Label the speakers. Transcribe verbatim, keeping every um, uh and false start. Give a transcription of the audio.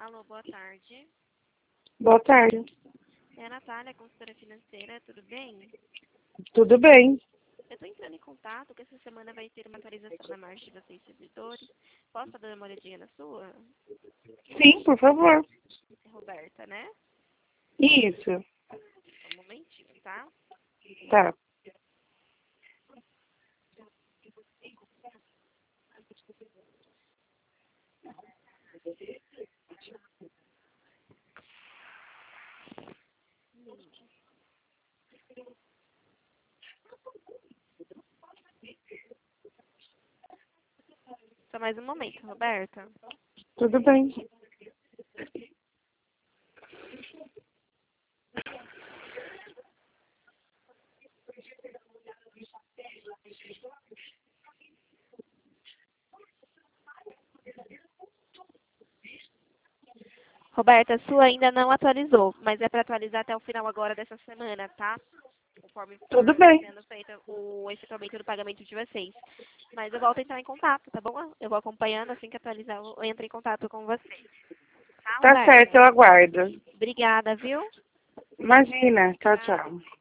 Speaker 1: Alô, boa tarde.
Speaker 2: Boa tarde.
Speaker 1: É a Natália, consultora financeira, tudo bem?
Speaker 2: Tudo bem?
Speaker 1: Eu estou entrando em contato, que essa semana vai ter uma atualização na margem de vocês, servidores. Posso dar uma olhadinha na sua?
Speaker 2: Sim, por favor.
Speaker 1: É Roberta, né?
Speaker 2: Isso.
Speaker 1: Um momentinho, tá?
Speaker 2: Tá.
Speaker 1: Só mais um momento, Roberta.
Speaker 2: Tudo bem.
Speaker 1: Roberta, a sua ainda não atualizou, mas é para atualizar até o final agora dessa semana, tá? Conforme
Speaker 2: Tudo
Speaker 1: for
Speaker 2: bem.
Speaker 1: sendo feito o efetuamento do pagamento de vocês. Mas eu volto a entrar em contato, tá bom? Eu vou acompanhando, assim que atualizar, eu entro em contato com vocês. Tá,
Speaker 2: Tá certo,
Speaker 1: Roberta?
Speaker 2: eu aguardo.
Speaker 1: Obrigada, viu?
Speaker 2: Imagina. Tchau,
Speaker 1: Tchau.
Speaker 2: tchau.